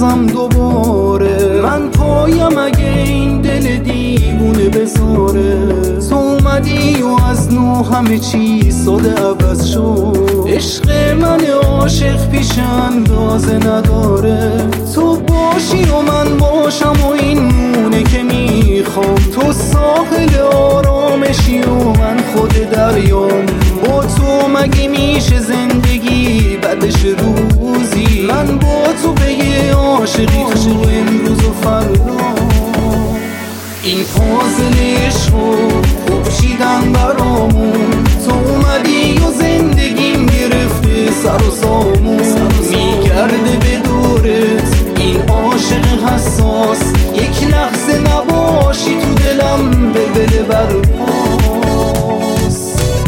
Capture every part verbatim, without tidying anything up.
بازم دوباره من پایم اگه این دل دیوونه بذاره. تو اومدی و از نو همه چیز ساده عوض شد. عشق من عاشق پیش اندازه نداره. تو باشی و من باشم و این مونه که میخوام. تو ساحل آرامشی و من خود دریام. با تو مگه میشه زندگی بعدش روزی؟ من با تو به یه عاشقی تو امروز و فردا. این پازل عشقو خوب چیدن برامون. تو اومدی و زندگیم گرفته سر و سامون. میگرده به دورت این عاشق حساس. یک لحظه نباشی تو دلم بلبل برپاس.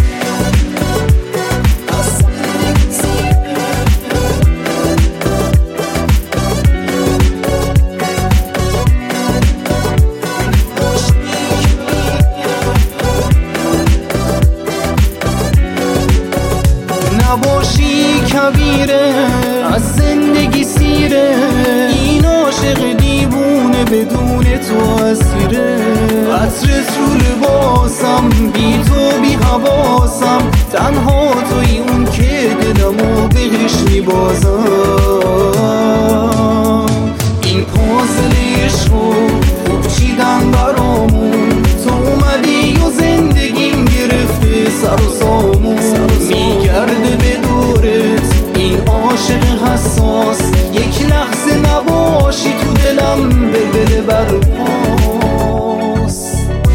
نباشی کبیره از زندگی سیره. این عاشق دیوونه بدون تو اسیره. عطر رو لباسم بی تو بی حواسم. تنها توی اون که دلمو بهش میبازم. این پازل عشقو خوب چیدن برامون. تو اومدی و زندگیم گرفته سر و سامون. میگرده به دورت این عاشق حساس. یک لحظه نباشی تو دلم بلبل برپاس.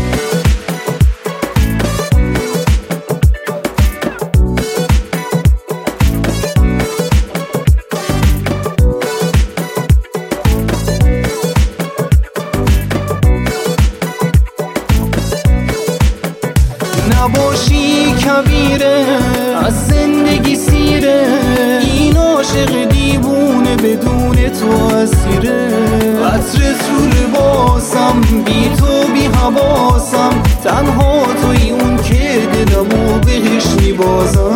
نباشی کبیره از زندگی سیره. این عاشق دیوونه بدون تو اسیره. عطر رو لباسم بی تو بی حواسم. تنها توی اون که دلمو بهش میبازم.